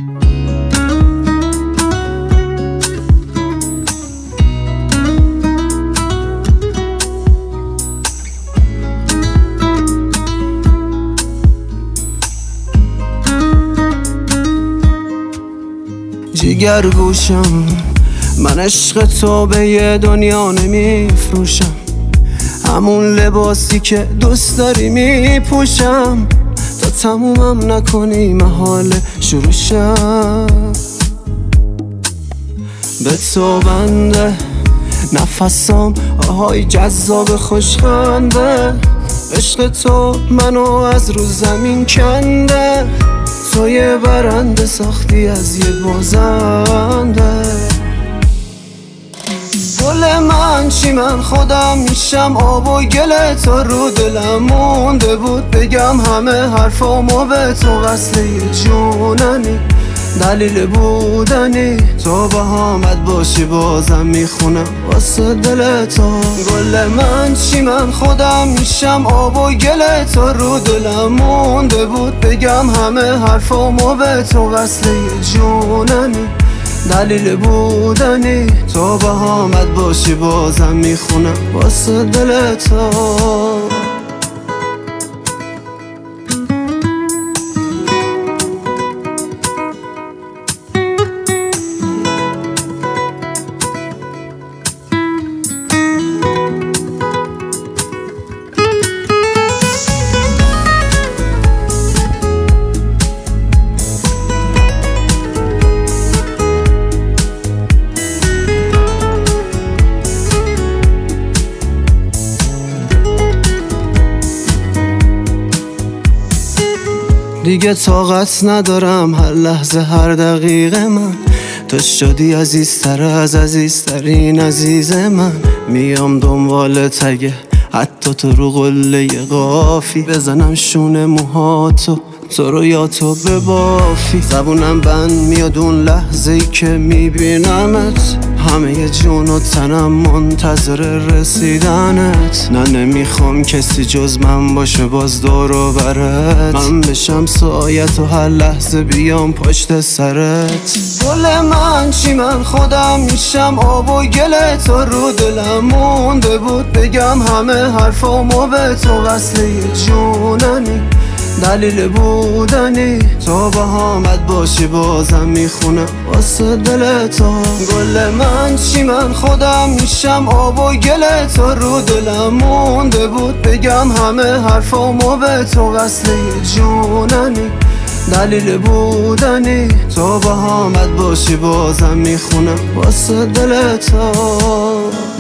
جیگر گوشم، من عشق تو به یه دنیا نمیفروشم، همون لباسی که دوست داری میپوشم، تا تمومم نکنی محال شروع شم. به تو بنده نفسام، آهای جذاب خوشخنده، عشق تو منو از رو زمین کنده، تو یه برنده ساختی از یه بازنده. گل من چی، من خودم میشم آب و گل تو، رو دلم مونده بود بگم همه حرفامو به تو، وصله جوننی دلیل بودنی، تو بهامت باشی بازم میخونم واسه دل تو. گل من چی، من خودم میشم آب و گل تو، رو دلم مونده بود بگم همه حرفامو به تو، وصله جوننی دلیل بودنی، تو بهامت باشی بازم میخونم واسه دل تو. دیگه طاقت ندارم هر لحظه هر دقیقه من، تو شدی عزیزتر از عزیزترین عزیز من. میام دنبال تگه حتی تو رو قله قافی، بزنم شونه موهاتو تو رو یا تو ببافی. زبونم بند میاد اون لحظه‌ای که میبینمت، همه جون و تنم منتظر رسیدنت. نه نمیخوام کسی جز من باشه باز دور و برت، من بشم سایت و هر لحظه بیام پشت سرت. گل من چی، من خودم میشم آب و گل تو، رو دلم مونده بود بگم همه حرفامو به تو، وصله جوننی دلیل بودنی، تو بهامت باشی بازم میخونم واسه دل تو. گل من چی، من خودم میشم آب و گل تو، رو دلم مونده بود بگم همه حرفامو به تو، وصله جوننی دلیل بودنی، تو بهامت باشی بازم میخونم واسه دل تو.